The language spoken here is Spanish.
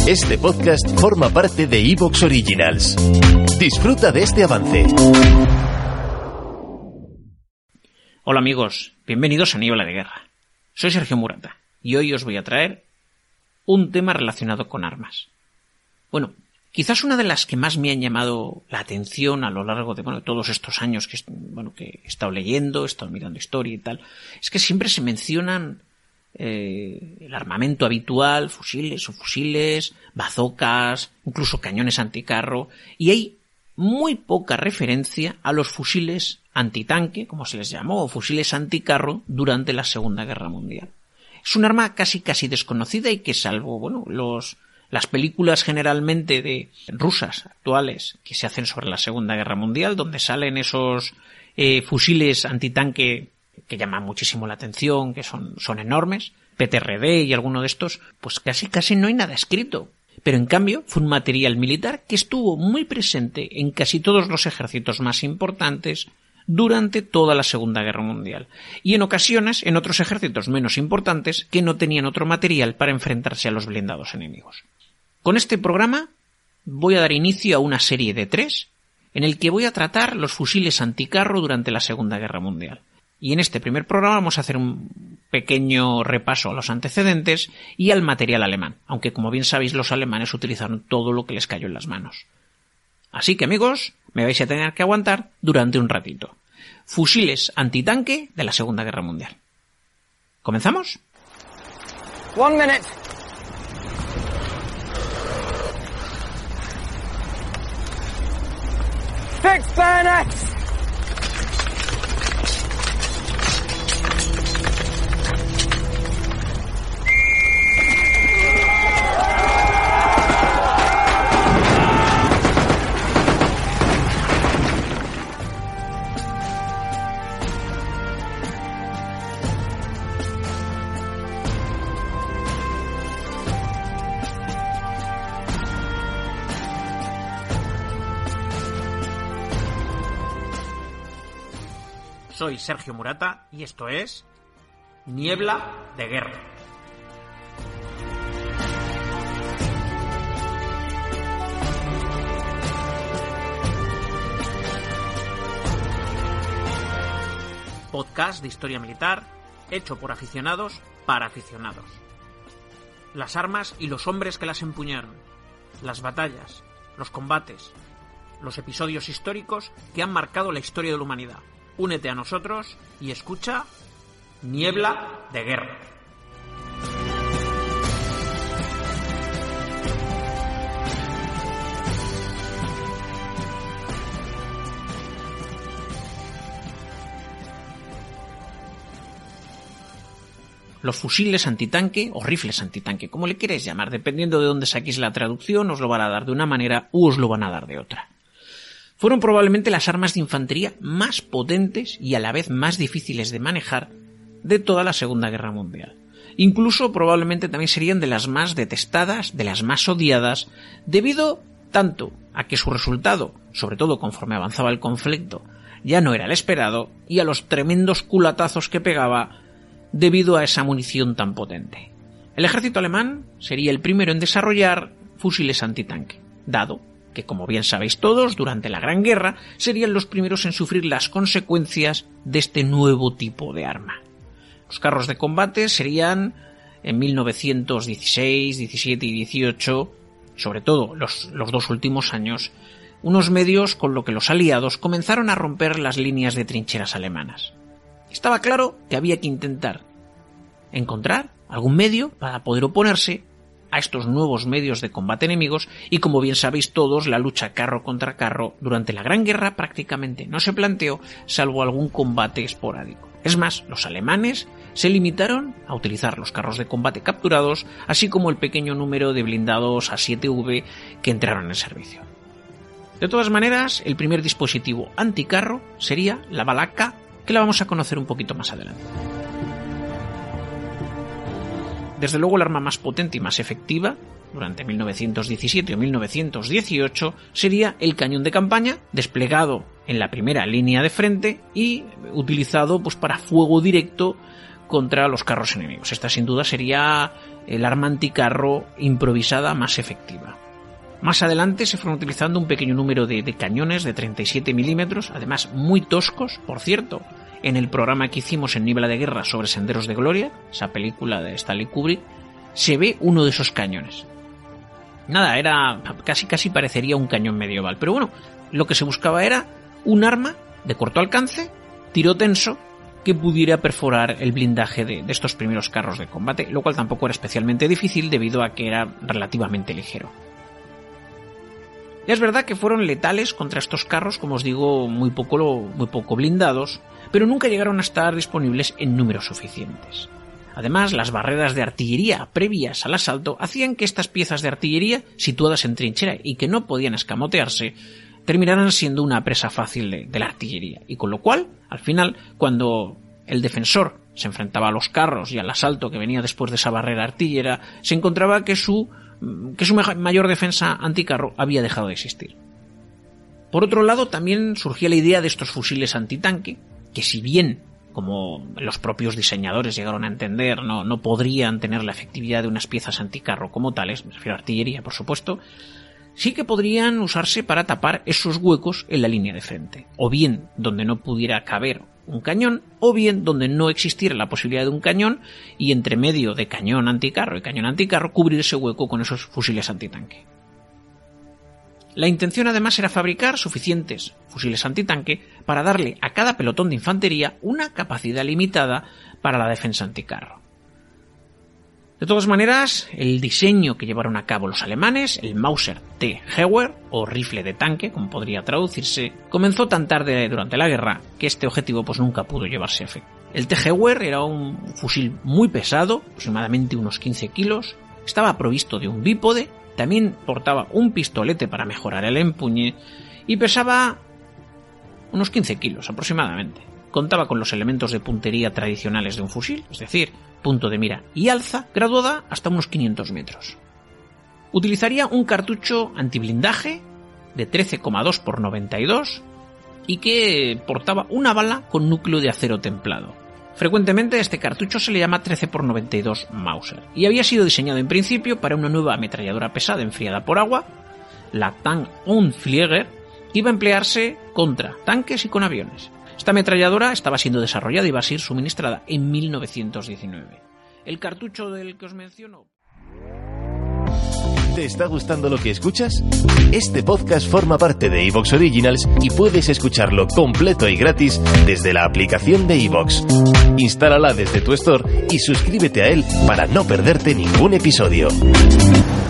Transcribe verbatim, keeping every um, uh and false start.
Este podcast forma parte de iVoox Originals. Disfruta de este avance. Hola amigos, bienvenidos a Niebla de Guerra. Soy Sergio Murata y hoy os voy a traer un tema relacionado con armas. Bueno, quizás una de las que más me han llamado la atención a lo largo de bueno, todos estos años que, bueno, que he estado leyendo, he estado mirando historia y tal, es que siempre se mencionan eh, el armamento habitual, fusiles o fusiles, bazocas, incluso cañones anticarro, y hay muy poca referencia a los fusiles antitanque, como se les llamó, o fusiles anticarro durante la Segunda Guerra Mundial. Es un arma casi casi desconocida y que salvo, bueno, los las películas generalmente de rusas actuales que se hacen sobre la Segunda Guerra Mundial, donde salen esos eh, fusiles antitanque que llaman muchísimo la atención, que son, son enormes, P T R D y alguno de estos, pues casi casi no hay nada escrito. Pero en cambio fue un material militar que estuvo muy presente en casi todos los ejércitos más importantes durante toda la Segunda Guerra Mundial, y en ocasiones en otros ejércitos menos importantes que no tenían otro material para enfrentarse a los blindados enemigos. Con este programa voy a dar inicio a una serie de tres en el que voy a tratar los fusiles anticarro durante la Segunda Guerra Mundial. Y en este primer programa vamos a hacer un pequeño repaso a los antecedentes y al material alemán, aunque como bien sabéis los alemanes utilizaron todo lo que les cayó en las manos. Así que amigos, me vais a tener que aguantar durante un ratito. Fusiles antitanque de la Segunda Guerra Mundial. ¿Comenzamos? One minute. Fix bayonets! Soy Sergio Murata y esto es Niebla de Guerra. Podcast de historia militar hecho por aficionados para aficionados. Las armas y los hombres que las empuñaron, las batallas, los combates, los episodios históricos que han marcado la historia de la humanidad. Únete a nosotros y escucha Niebla de Guerra. Los fusiles antitanque o rifles antitanque, como le queréis llamar, dependiendo de dónde saquéis la traducción, os lo van a dar de una manera u os lo van a dar de otra. Fueron probablemente las armas de infantería más potentes y a la vez más difíciles de manejar de toda la Segunda Guerra Mundial. Incluso probablemente también serían de las más detestadas, de las más odiadas, debido tanto a que su resultado, sobre todo conforme avanzaba el conflicto, ya no era el esperado, y a los tremendos culatazos que pegaba debido a esa munición tan potente. El ejército alemán sería el primero en desarrollar fusiles antitanque, dado que, como bien sabéis todos, durante la Gran Guerra serían los primeros en sufrir las consecuencias de este nuevo tipo de arma. Los carros de combate serían, en mil novecientos dieciséis, diecisiete y dieciocho, sobre todo los, los dos últimos años, unos medios con lo que los aliados comenzaron a romper las líneas de trincheras alemanas. Estaba claro que había que intentar encontrar algún medio para poder oponerse a estos nuevos medios de combate enemigos, y como bien sabéis todos, la lucha carro contra carro durante la Gran Guerra prácticamente no se planteó, salvo algún combate esporádico. Es más, los alemanes se limitaron a utilizar los carros de combate capturados, así como el pequeño número de blindados A siete V que entraron en servicio. De todas maneras, el primer dispositivo anticarro sería la Balaka, que la vamos a conocer un poquito más adelante. Desde luego el arma más potente y más efectiva durante mil novecientos diecisiete o mil novecientos dieciocho sería el cañón de campaña, desplegado en la primera línea de frente y utilizado pues para fuego directo contra los carros enemigos. Esta sin duda sería el arma anticarro improvisada más efectiva. Más adelante se fueron utilizando un pequeño número de, de cañones de treinta y siete milímetros, además muy toscos, por cierto. En el programa que hicimos en Niebla de Guerra sobre Senderos de Gloria, esa película de Stanley Kubrick, se ve uno de esos cañones. Nada, era casi casi parecería un cañón medieval, pero bueno, lo que se buscaba era un arma de corto alcance, tiro tenso, que pudiera perforar el blindaje de, de estos primeros carros de combate, lo cual tampoco era especialmente difícil debido a que era relativamente ligero. Es verdad que fueron letales contra estos carros, como os digo, muy poco, muy poco blindados, pero nunca llegaron a estar disponibles en números suficientes. Además, las barreras de artillería previas al asalto hacían que estas piezas de artillería, situadas en trinchera y que no podían escamotearse, terminaran siendo una presa fácil de, de la artillería. Y con lo cual, al final, cuando el defensor se enfrentaba a los carros y al asalto que venía después de esa barrera artillera, se encontraba que su que su mayor defensa anticarro había dejado de existir. Por otro lado, también surgía la idea de estos fusiles antitanque, que si bien, como los propios diseñadores llegaron a entender, no, no podrían tener la efectividad de unas piezas anticarro como tales, me refiero a artillería, por supuesto, sí que podrían usarse para tapar esos huecos en la línea de frente, o bien donde no pudiera caber un cañón, o bien donde no existiera la posibilidad de un cañón y entre medio de cañón anticarro y cañón anticarro cubrir ese hueco con esos fusiles antitanque. La intención además era fabricar suficientes fusiles antitanque para darle a cada pelotón de infantería una capacidad limitada para la defensa anticarro. De todas maneras, el diseño que llevaron a cabo los alemanes, el Mauser T. Gewehr, o rifle de tanque, como podría traducirse, comenzó tan tarde durante la guerra que este objetivo pues nunca pudo llevarse a efecto. El T. Gewehr era un fusil muy pesado, aproximadamente unos quince kilos, estaba provisto de un bípode, también portaba un pistolete para mejorar el empuñe y pesaba unos quince kilos aproximadamente. Contaba con los elementos de puntería tradicionales de un fusil, es decir, punto de mira y alza, graduada hasta unos quinientos metros. Utilizaría un cartucho antiblindaje de trece coma dos por noventa y dos y que portaba una bala con núcleo de acero templado. Frecuentemente este cartucho se le llama trece por noventa y dos Mauser y había sido diseñado en principio para una nueva ametralladora pesada enfriada por agua, la Tank und Flieger, que iba a emplearse contra tanques y con aviones. Esta ametralladora estaba siendo desarrollada y iba a ser suministrada en mil novecientos diecinueve. El cartucho del que os menciono... ¿Te está gustando lo que escuchas? Este podcast forma parte de iVoox Originals y puedes escucharlo completo y gratis desde la aplicación de iVoox. Instálala desde tu store y suscríbete a él para no perderte ningún episodio.